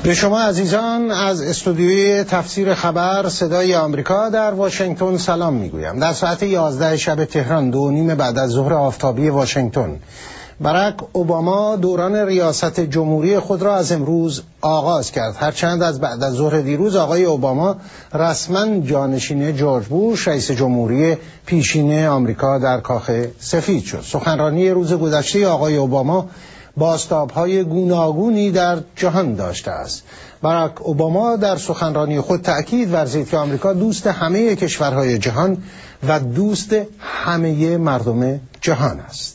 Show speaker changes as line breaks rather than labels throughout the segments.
به شما عزیزان از استودیوی تفسیر خبر صدای آمریکا در واشنگتن سلام میگویم. در ساعت 11 شب تهران 2:30 بعد از ظهر آفتابی واشنگتن، باراک اوباما دوران ریاست جمهوری خود را از امروز آغاز کرد. هرچند از بعد از ظهر دیروز آقای اوباما رسما جانشین جورج بوش رئیس جمهوری پیشین آمریکا در کاخ سفید شد. سخنرانی روز گذشته آقای اوباما بازتاب‌های گوناگونی در جهان داشته است. باراک اوباما در سخنرانی خود تأکید ورزید که آمریکا دوست همه کشورهای جهان و دوست همه مردم جهان است.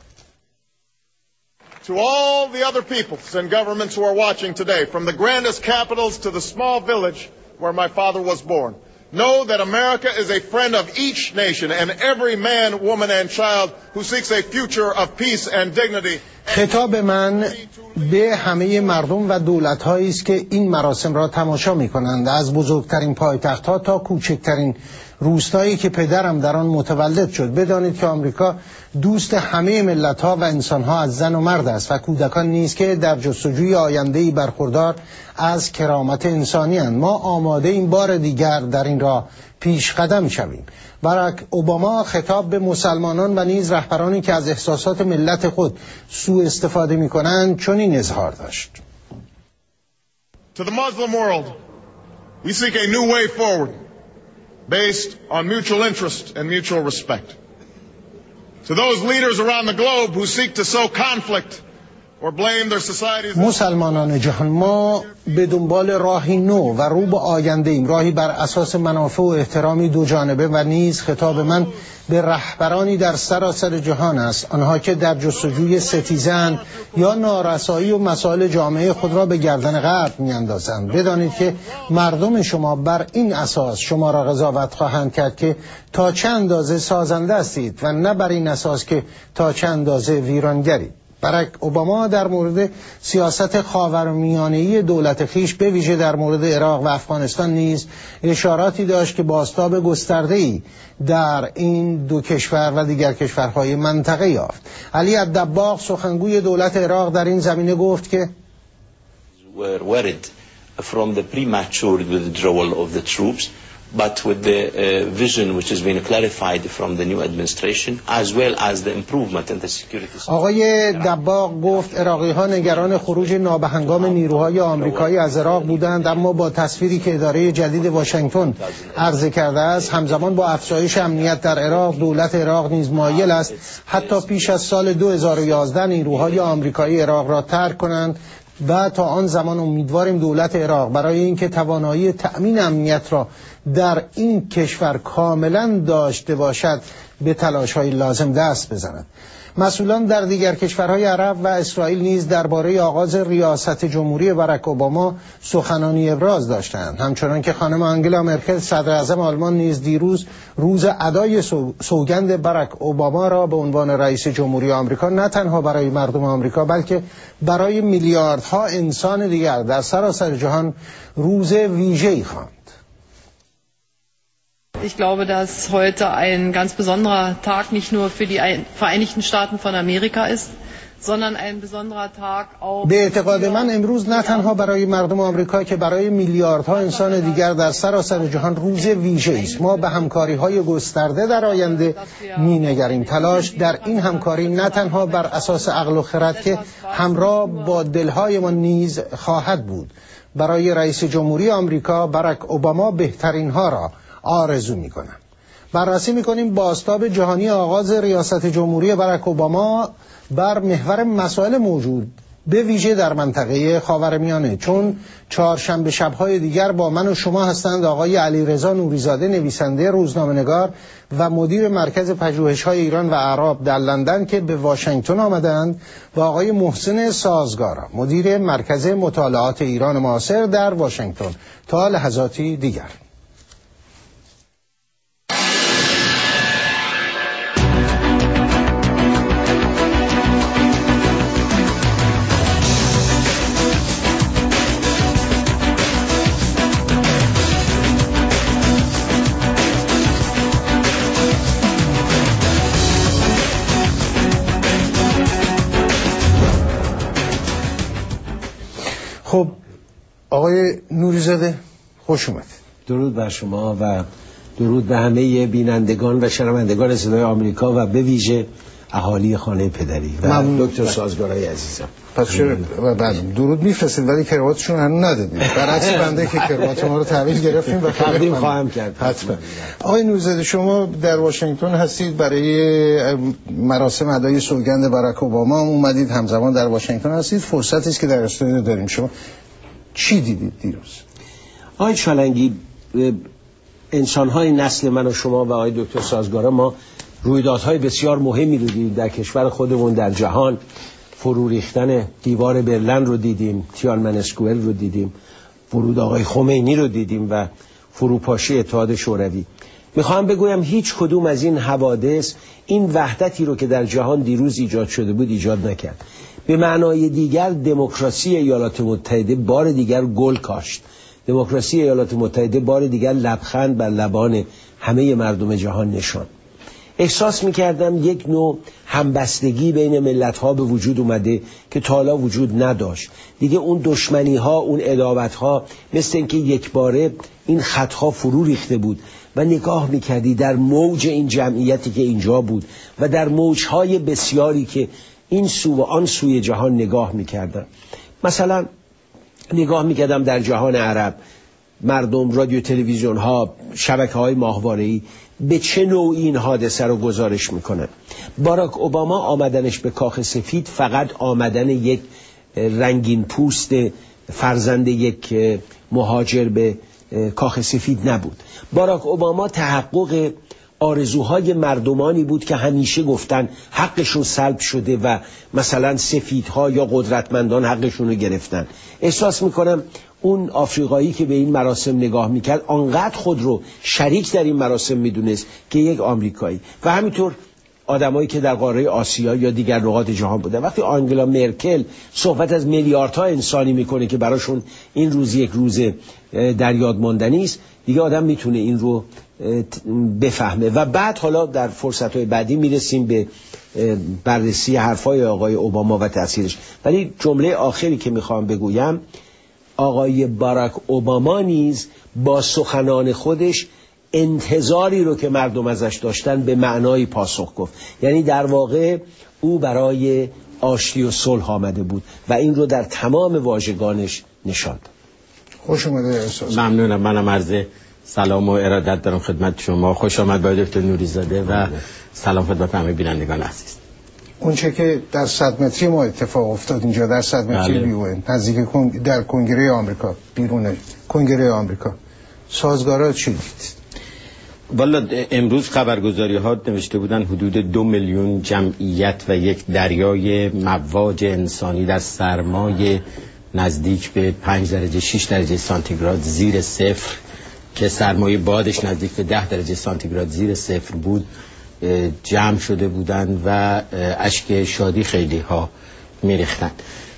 To all the other peoples and governments who are watching today, from the grandest capitals to the small village where my father was born, know that America is a friend of each nation and every man, woman and child who seeks a future of peace and dignity.
خطاب من به همه مردم و دولت‌هایی است که این مراسم را تماشا می‌کنند، از بزرگترین پایتخت‌ها تا کوچکترین روستایی که پدرم در آن متولد شد. بدانید که آمریکا دوست همه ملت‌ها و انسان‌ها از زن و مرد است و کودکان نیز که در جستجوی آینده‌ای برخوردار از کرامت انسانی اند. ما آماده این بار دیگر در این راه پیش قدم شویم. باراک اوباما خطاب به مسلمانان و نیز رهبرانی که از احساسات ملت خود سوء استفاده می‌کنند چنین اظهار داشت.
To the Muslim world, we seek a new way forward based on mutual interest and mutual respect. To those leaders around the globe who seek to sow conflict or blame their societies.
مسلمانان جهان، ما به دنبال راهی نو و رو به آینده ایم، راهی بر اساس منافع و احترامی دو جانبه. و نیز خطاب من به رهبرانی در سراسر جهان است، آنها که در جستجوی ستیزند یا نارسایی و مسائل جامعه خود را به گردن غرب میاندازند. بدانید که مردم شما بر این اساس شما را قضاوت خواهند کرد که تا چه اندازه سازنده هستید و نه بر این اساس که تا چه اندازه ویرانگرید. باراک اوباما در مورد سیاست خاورمیانه‌ای دولت خویش به ویژه در مورد عراق و افغانستان نیز اشاراتی داشت که بازتاب گسترده‌ای در این دو کشور و دیگر کشورهای منطقه یافت. علی الدباغ سخنگوی دولت عراق در این زمینه گفت که
from the premature withdrawal of the troops, but with the vision which has been clarified from the new administration, as well as the improvement in the security.
آقای دباغ گفت عراقی‌ها نگران خروج نابهنگام نیروهای آمریکایی از عراق بودند، اما با تصویری که اداره جدید واشنگتن عرضه کرده است، همزمان با افزایش امنیت در عراق، دولت عراق نیز مایل است حتی پیش از سال 2011 نیروهای آمریکایی عراق را ترک کنند و تا آن زمان امیدواریم دولت عراق برای اینکه توانایی تأمین امنیت را در این کشور کاملا داشته باشد به تلاش‌های لازم دست بزند. مسئولان در دیگر کشورهای عرب و اسرائیل نیز درباره آغاز ریاست جمهوری باراک اوباما سخنانی ابراز داشتند. همچنان که خانم آنگلا مرکل صدر اعظم آلمان نیز دیروز روز ادای سوگند باراک اوباما را به عنوان رئیس جمهوری آمریکا نه تنها برای مردم آمریکا بلکه برای میلیاردها انسان دیگر در سراسر جهان روز ویژه‌ای خواند.
Ich glaube, dass heute ein ganz besonderer Tag nicht nur für die Vereinigten Staaten von Amerika ist, sondern ein besonderer Tag auch.
به اعتقاد من امروز نه تنها برای مردم آمریکا که برای میلیاردها انسان دیگر در سراسر جهان روز ویژه‌ای است. ما به همکاری‌های گسترده در آینده می‌نگریم. تلاش در این همکاری نه تنها بر اساس عقل و خرد که همراه با دل‌هایمان نیز خواهد بود. برای رئیس جمهوری آمریکا باراک اوباما بهترین‌ها را آرزو می‌کنم. بررسی می‌کنیم بازتاب جهانی آغاز ریاست جمهوری باراک اوباما بر محور مسائل موجود به ویژه در منطقه خاورمیانه. چون چهارشنبه شب‌های دیگر با من و شما هستند آقای علیرضا نوری‌زاده، نویسنده روزنامه‌نگار و مدیر مرکز پژوهش‌های ایران و اعراب در لندن که به واشنگتن آمدند، و آقای محسن سازگارا، مدیر مرکز مطالعات ایران معاصر در واشنگتن. تا لحظاتی دیگر. خب آقای نوری‌زاده خوش اومد.
درود بر شما و درود به همه بینندگان و شنوندگان صدای آمریکا و به ویژه اهالی خانه پدری و دکتر سازگارای عزیزم.
پس چرا درود میفرستید ولی کراواتشون هنوز ندادید؟ برعکس بنده که کراوات ما رو تحویل گرفتیم و
تقدیم خواهم کرد.
حتما. آقای نوری‌زاده شما در واشنگتن هستید، برای مراسم ادای سوگند باراک اوباما اومدید، همزمان در واشنگتن هستید. فرصتی است که در استودیو داریم. شما چی دیدید دیروز؟
آقای چالنگی، انسان‌های نسل من و شما و آقای دکتر سازگارا ما رویدادهای بسیار مهمی رو دیدیم در کشور خودمون، در جهان. فرو ریختن دیوار برلن رو دیدیم، تیانمن اسکوئر رو دیدیم، ورود آقای خمینی رو دیدیم و فروپاشی اتحاد شوروی. میخوام بگویم هیچ کدوم از این حوادث این وحدتی رو که در جهان دیروز ایجاد شده بود ایجاد نکرد. به معنای دیگر دموکراسی ایالات متحده بار دیگر گل کاشت. دموکراسی ایالات متحده بار دیگر لبخند بر لبان همه مردم جهان نشاند. احساس میکردم یک نوع همبستگی بین ملت‌ها به وجود اومده که تا حالا وجود نداشت. دیگه اون دشمنی‌ها، اون عداوت‌ها مثل اینکه یک باره این خطها فرو ریخته بود و نگاه میکردی در موج این جمعیتی که اینجا بود و در موج‌های بسیاری که این سو و آن سوی جهان نگاه میکردم. مثلا نگاه میکردم در جهان عرب، مردم، رادیو تلویزیون ها، شبکه های ماهواره‌ای به چه نوع این حادثه رو گزارش میکنن. باراک اوباما آمدنش به کاخ سفید فقط آمدن یک رنگین پوست فرزند یک مهاجر به کاخ سفید نبود. باراک اوباما تحقق آرزوهای مردمانی بود که همیشه گفتن حقشون سلب شده و مثلا سفیدها یا قدرتمندان حقشون رو گرفتن. احساس میکنم اون آفریقایی که به این مراسم نگاه میکرد آنقدر خود رو شریک در این مراسم میدونست که یک آمریکایی. و همینطور آدمایی که در قاره آسیا یا دیگر نقاط جهان بودن. وقتی آنگلا مرکل صحبت از میلیاردها انسانی میکنه که براشون این روز یک روز در یاد ماندنی است، دیگه آدم میتونه این رو بفهمه. و بعد حالا در فرصت‌های بعدی میرسیم به بررسی حرفای آقای اوباما و تأثیرش. ولی جمله آخری که میخوام بگویم، آقای باراک اوباما نیز با سخنان خودش انتظاری رو که مردم ازش داشتن به معنای پاسخ گفت. یعنی در واقع او برای آشتی و صلح آمده بود و این رو در تمام واژگانش نشاند.
خوش اومده احساس.
ممنونم. منم عرض سلام و ارادت دارم خدمت شما. خوش آمد با دکتر نوری‌زاده و سلام خدمت همه بینندگان عزیز.
اون چه که در 100 متری ما اتفاق افتاد اینجا در 100 متری بیوین نزدیک در کنگره آمریکا، بیرون کنگره آمریکا، سازگارا چی دید؟
والا امروز خبرگزاری ها نوشته بودن حدود 2 میلیون جمعیت و یک دریای مواج انسانی در سرمای نزدیک به 5 درجه 6 درجه سانتیگراد زیر صفر که سرمایه بادش نزدیک به 10 درجه سانتیگراد زیر صفر بود جمع شده بودند و اشک شادی خیلی ها میریختن.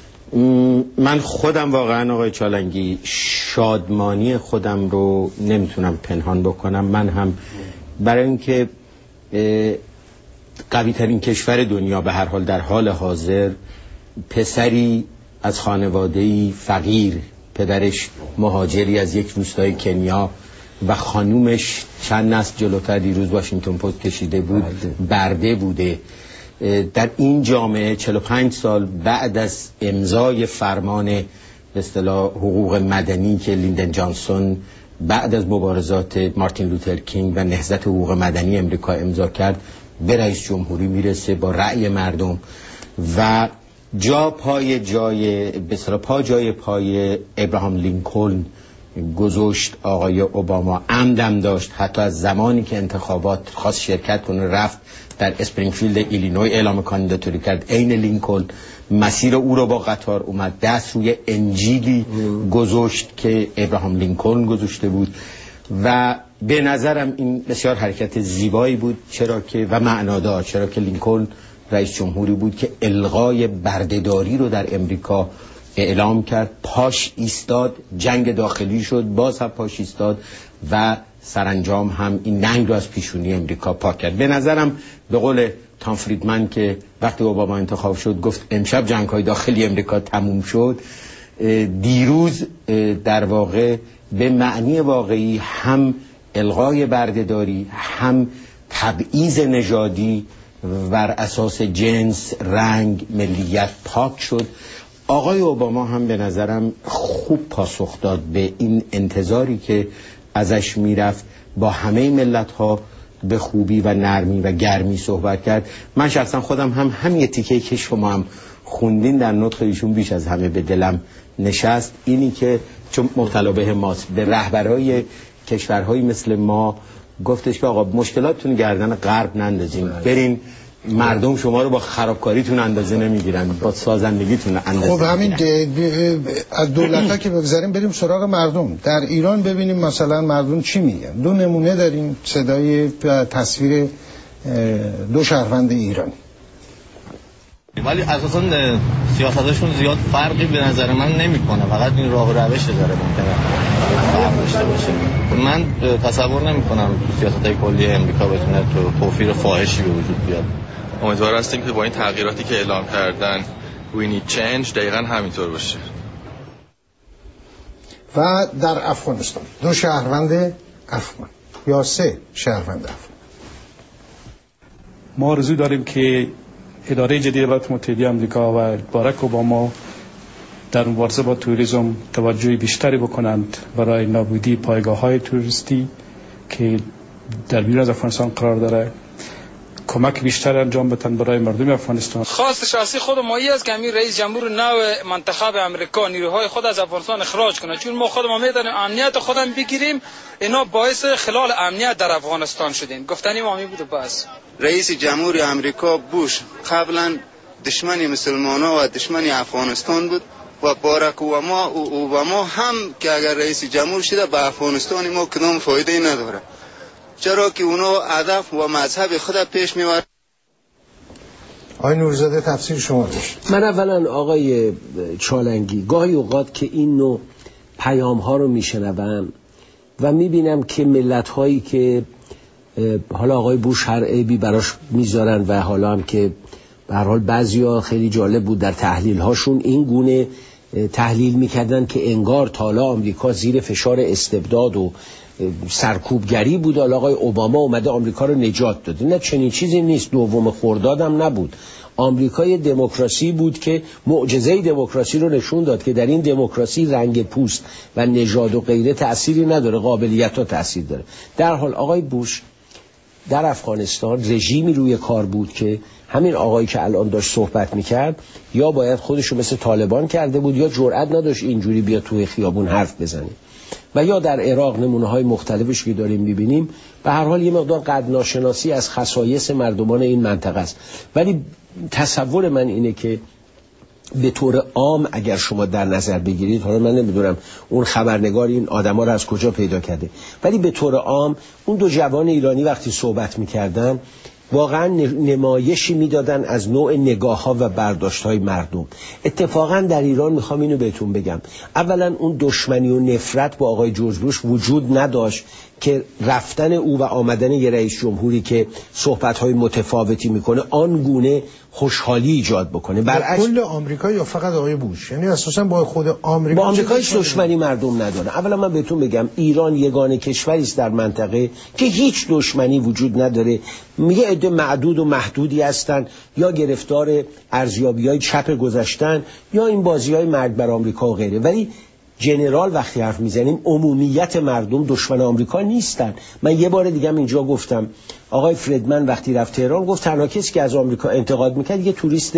من خودم واقعا آقای چالنگی شادمانی خودم رو نمیتونم پنهان بکنم. من هم برای اینکه قوی ترین کشور دنیا به هر حال در حال حاضر پسری از خانواده‌ای فقیر، پدرش مهاجری از یک روستای کنیا و خانومش چند نسل جلوتر دیروز واشنگتن پست کشیده بود برده بوده، در این جامعه 45 سال بعد از امضای فرمان به اصطلاح حقوق مدنی که لیندن جانسون بعد از مبارزات مارتین لوتر کینگ و نهضت حقوق مدنی امریکا امضا کرد به رئیس جمهوری میرسه با رأی مردم و جای پای ابراهام لینکلن گذاشت. آقای اوباما عمدم داشت حتی از زمانی که انتخابات خواست شرکت کنه رفت در اسپرینگفیلد ایلینوی اعلام کاندیداتوری کرد، عین لینکلن مسیر او رو با قطار اومد، دست روی انجیلی گذاشت که ابراهام لینکلن گذاشته بود و به نظرم این بسیار حرکت زیبایی بود و معنادار، چرا که لینکلن رئیس جمهوری بود که الغای بردهداری رو در امریکا اعلام کرد، پاش ایستاد، جنگ داخلی شد، باز هم پاش ایستاد و سرانجام هم این ننگ رو از پیشونی امریکا پاک کرد. به نظرم به قول تام فریدمن که وقتی اوباما انتخاب شد گفت امشب جنگ‌های داخلی امریکا تموم شد، دیروز در واقع به معنی واقعی هم الغای بردهداری، هم تبعیض نژادی بر اساس جنس، رنگ، ملیت پاک شد. آقای اوباما هم به نظرم خوب پاسخ داد به این انتظاری که ازش میرفت، با همه ملت‌ها به خوبی و نرمی و گرمی صحبت کرد. من شخصا خودم هم یه تیکه‌ای که شما هم خوندین در نطق ایشون بیش از همه به دلم نشست، اینی که چون مبتلا به ماست، به رهبرای کشورهایی مثل ما گفتش که آقا مشکلاتتون گردن غرب نندازین، برین مردم شما رو با خرابکاریتون اندازه نمیگیرن، با سازندگیتون اندازه.
خب همین از دولت‌ها که بگذاریم بریم سراغ مردم. در ایران ببینیم مثلا مردم چی میگن. دو نمونه داریم، صدای تصویر دو شهروند ایرانی.
ولی اساسا سیاستشون زیاد فرقی به نظر من نمیکنه، فقط این راه و روش داره ممکنه فرق داشته باشه. من تصور نمیکنم سیاست‌های کلی امریکا بتونه توفیر فاحشی به وجود بیاد.
امیدوار هستیم که با این تغییراتی که اعلام کردن we need change دقیقاً همینطور باشه.
و در افغانستان دو شهروند افغان یا سه شهروند افغان.
ما آرزو داریم که اداره جدید ایالات متحده آمریکا و باراک اوباما در مبارزه با توریسم توجه بیشتری بکنند برای نابودی پایگاه‌های توریستی که در بیرون از افغانستان قرار داره، کمک بیشتر انجام بدن برای مردم افغانستان.
خواست شخصی خود مایی است که امیر رئیس جمهور نو منتخب امریکا نیروهای خود از افغانستان اخراج کنه، چون ما خودمون میدونیم امنیت خودم بگیریم، اینا باعث خلال امنیت در افغانستان شدیم. گفتنی ما می بود. بس
رئیس جمهور امریکا بوش قبلا دشمن مسلمان‌ها و دشمن افغانستان بود و باراک اوباما هم که اگر رئیس جمهور شده به افغانستان ما کدام فایده نداره، چرا که اونا هدف و مذهب خود پیش میبرن.
آقای نورزاده تفسیر شما داشت.
من اولا آقای چالنگی گاهی اوقات که این نوع پیام ها رو میشنوم و میبینم که ملت هایی که حالا آقای بوش هر عیبی براش میذارن و حالا هم که به هر حال بعضیا خیلی جالب بود در تحلیل هاشون این گونه تحلیل میکردن که انگار تالا آمریکا زیر فشار استبداد و سرکوبگری بود، حالا آقای اوباما اومده آمریکا رو نجات داده. نه، چنین چیزی نیست. دوم خرداد هم نبود. آمریکای دموکراسی بود که معجزه دموکراسی رو نشون داد که در این دموکراسی رنگ پوست و نژاد و غیره تأثیری نداره، قابلیت ها تأثیر داره. در حال آقای بوش در افغانستان رژیمی روی کار بود که همین آقایی که الان داشت صحبت میکرد یا باید خودشو مثل طالبان کرده بود یا جرئت نداشت اینجوری بیاد توی خیابون حرف بزنه، و یا در عراق نمونه های مختلفش که داریم میبینیم. به هر حال یه مقدار قدرناشناسی از خصایص مردمان این منطقه است. ولی تصور من اینه که به طور عام اگر شما در نظر بگیرید، حالا من نمیدونم اون خبرنگار این آدما رو از کجا پیدا کرده، ولی به طور عام اون دو جوان ایرانی وقتی صحبت میکردن واقعا نمایشی میدادن از نوع نگاه ها و برداشت های مردم. اتفاقا در ایران میخوام اینو بهتون بگم، اولا اون دشمنی و نفرت با آقای جورج بوش وجود نداشت که رفتن او و آمدن یه رئیس جمهوری که صحبت های متفاوتی میکنه آنگونه خوشحالی ایجاد بکنه.
برعکس کل آمریکا یا فقط آقای بوش؟ یعنی اساسا با خود آمریکا
با آمریکا هیچ دشمنی مردم نداره. اولا من بهتون بگم ایران یگانه کشوری است در منطقه که هیچ دشمنی وجود نداره. میگه عده معدود و محدودی هستن یا گرفتار ارزیابی‌های چپ گذشتن یا این بازی‌های مرگ بر آمریکا و غیره، ولی جنرال وقتی حرف میزنیم عمومیت مردم دشمن آمریکا نیستن. من یه بار دیگه اینجا گفتم آقای فردمن وقتی رفت تهران گفت تنها کسی که از آمریکا انتقاد میکرد یه توریست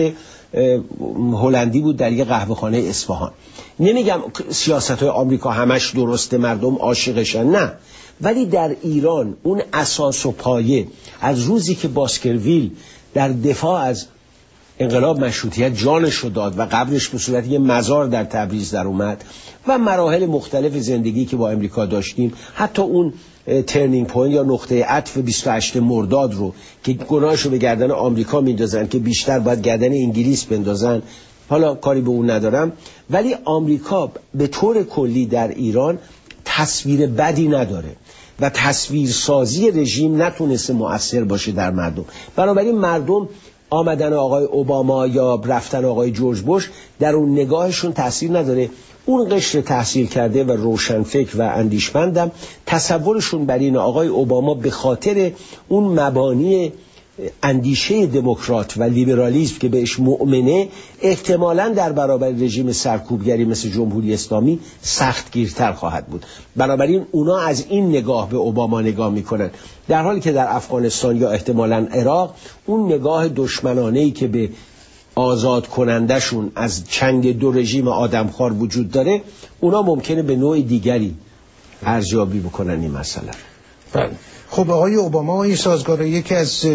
هلندی بود در یه قهوه‌خانه اصفهان. نمیگم سیاست‌های آمریکا همش درسته مردم عاشقشن، نه، ولی در ایران اون اساس و پایه از روزی که باسکرویل در دفاع از انقلاب مشروطیت جانش رو داد و قبرش به صورت یه مزار در تبریز در اومد و مراحل مختلف زندگی که با امریکا داشتیم، حتی اون ترنینگ پوینت یا نقطه عطف 28 مرداد رو که گناهش رو به گردن آمریکا میندازن که بیشتر باید گردن انگلیس بندازن، حالا کاری به اون ندارم، ولی آمریکا به طور کلی در ایران تصویر بدی نداره و تصویرسازی رژیم نتونسته مؤثر باشه در مردم. بنابراین مردم آمدن آقای اوباما یا رفتن آقای جورج بوش در اون نگاهشون تاثیر نداره. اون قشر تحصیل کرده و روشنفکر و اندیشمندم تصورشون بر این آقای اوباما به خاطر اون مبانی اندیشه دموکرات و لیبرالیسم که بهش مؤمنه احتمالاً در برابر رژیم سرکوبگری مثل جمهوری اسلامی سختگیرتر خواهد بود. بنابراین اونا از این نگاه به اوباما نگاه میکنن، در حالی که در افغانستان یا احتمالاً عراق اون نگاه دشمنانه‌ای که به آزاد کنندشون از چنگ دو رژیم آدمخوار وجود داره، اونا ممکنه به نوع دیگری ارزیابی بکنن این مسئله.
خب آقای اوباما این سازگار یکی از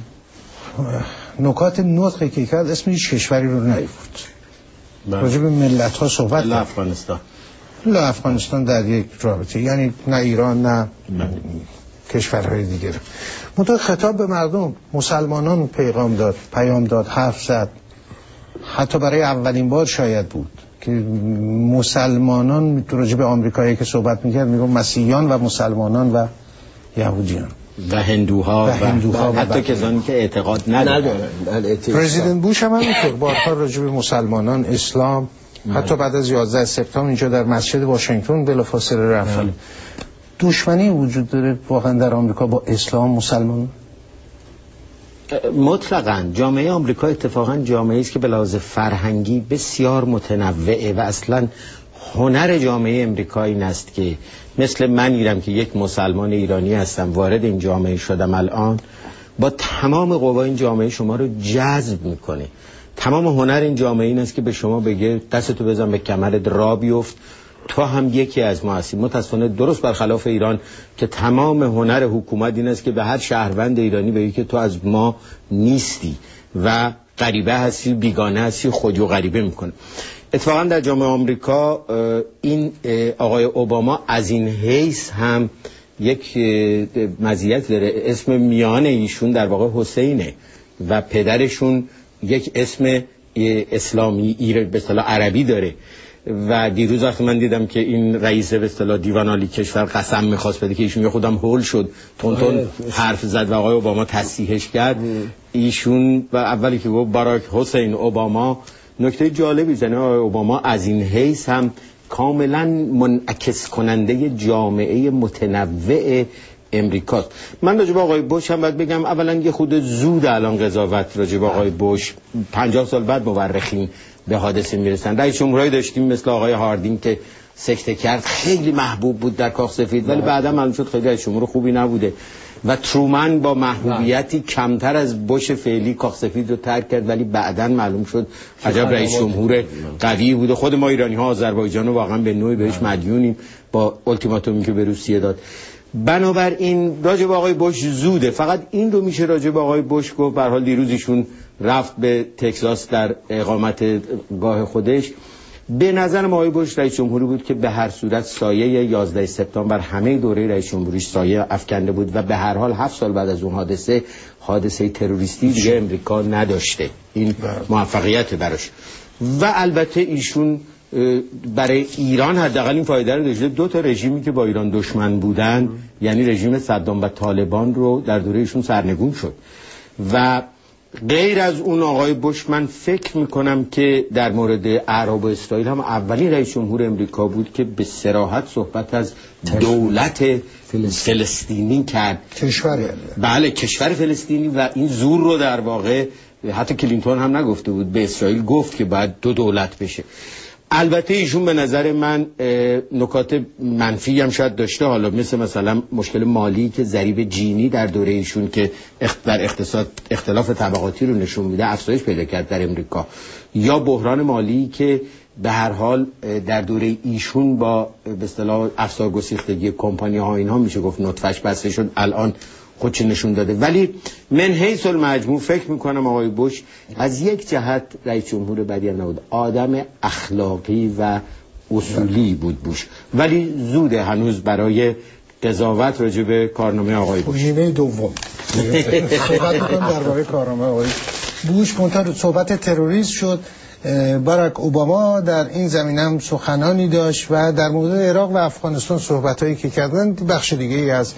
نکات نطقی که کرد اسم هیچ کشوری رو نیاورد. راجع به ملت ها صحبت
لا افغانستان.
لا افغانستان در یک رابطه، یعنی نه ایران نه کشورهای دیگر. منتها خطاب به مردم مسلمانان پیام داد، حرف زد. حتی برای اولین بار شاید بود که مسلمانان راجع به آمریکایی که صحبت میکرد میگم مسیحیان و مسلمانان و یهودیان
و هندوها و حتی کسانی که اعتقاد ندارن.
پرزیدنت بوش هم همینطور بارها راجع به مسلمانان، اسلام، حتی بعد از 11 سپتامبر اینجا در مسجد واشنگتن بلافاصله رفت. دشمنی وجود داره واقعا در آمریکا با اسلام، مسلمان؟
مطلقاً جامعه آمریکا اتفاقاً جامعه است که به لحاظ فرهنگی بسیار متنوعه و اصلاً هنر جامعه امریکایی است که مثل من ایرم که یک مسلمان ایرانی هستم وارد این جامعه شدم، الان با تمام قوا این جامعه شما رو جذب میکنه. تمام هنر این جامعه این است که به شما بگه دستتو بزن به کمرت را بیفت، تو هم یکی از ما هستی. متاسفانه درست برخلاف ایران که تمام هنر حکومت این است که به هر شهروند ایرانی بگه که تو از ما نیستی و غریبه هستی، بیگانه هستی، خودی و غریبه میکنه. اتفاقا در جامعه آمریکا این آقای اوباما از این حیث هم یک مزیت داره. اسم میان ایشون در واقع حسینه و پدرشون یک اسم اسلامی به اصطلاح عربی داره. و دیروز وقتی من دیدم که این رئیس به اصطلاح دیوان عالی کشور قسم می‌خواست بده که ایشون خودم هول شد، تون حرف زد و آقای اوباما تصحیحش کرد. ایشون و اولی که گفت باراک حسین اوباما، نکته جالبی زنه آقای اوباما از این حیث هم کاملا منعکس کننده جامعه متنوع امریکاست. من راجع به آقای بوش هم باید بگم اولا یه خود زود الان قضاوت راجع به آقای بوش، 50 سال بعد مورخین به حادثه میرسن. رئیس جمهورایی داشتیم مثل آقای هاردینگ که سکته کرد، خیلی محبوب بود در کاخ سفید ولی بعدا معلوم شد خیلی رئیس جمهور خوبی نبوده. و ترومن با محبوبیتی کمتر از بوش فعلی کاخ سفید رو ترک کرد ولی بعدا معلوم شد عجب رئیس جمهور قوی بوده. خود ما ایرانی ها آذربایجان رو واقعا به نوعی بهش مدیونیم با التیماتومی که به روسیه داد. بنابراین راجع به آقای بوش زوده. فقط این رو میشه راجع به آقای بوش گفت. به هر حال دیروز ایشون رفت به تگزاس در اقامت گاه خودش. به نظر ما آقای بوش رئیس جمهوری بود که به هر صورت سایه 11 سپتامبر همه دوره رئیس جمهوریش سایه افکنده بود و به هر حال 7 سال بعد از اون حادثه تروریستی دیگه امریکا نداشته. این موفقیت براش. و البته ایشون برای ایران حداقل این فایده رو داشته، 2 تا رژیمی که با ایران دشمن بودن یعنی رژیم صدام و طالبان رو در دوره ایشون سرنگون شد. و غیر از اون آقای بوش من فکر میکنم که در مورد اعراب و اسرائیل هم اولین رئیس جمهور امریکا بود که به صراحت صحبت از دولت فلسطینی کرد. بله کشور فلسطینی و این زور رو در واقع حتی کلینتون هم نگفته بود، به اسرائیل گفت که باید 2 دولت بشه. البته ایشون به نظر من نکات منفی هم شاید داشته، حالا مثلا مشکل مالی که ضریب جینی در دوره ایشون که در اقتصاد اختلاف طبقاتی رو نشون میده افزایش پیدا کرد در امریکا، یا بحران مالی که به هر حال در دوره ایشون با به اصطلاح افزار گسیختگی کمپانی ها اینها میشه گفت نطفه‌اش بسته شد، الان خودش نشون داده. ولی من حیث المجموع فکر میکنم آقای بوش از یک جهت رئیس جمهور بدی نبود، آدم اخلاقی و اصولی بود بوش، ولی زوده هنوز برای قضاوت راجع به کارنامه آقای بوش.
نیمه دوم صحبت میکنم درباره کارنامه آقای بوش. منتها صحبت تروریسم شد. باراک اوباما در این زمینه هم سخنانی داشت و در مورد عراق و افغانستان صحبتایی که کردن بخش دیگه ای از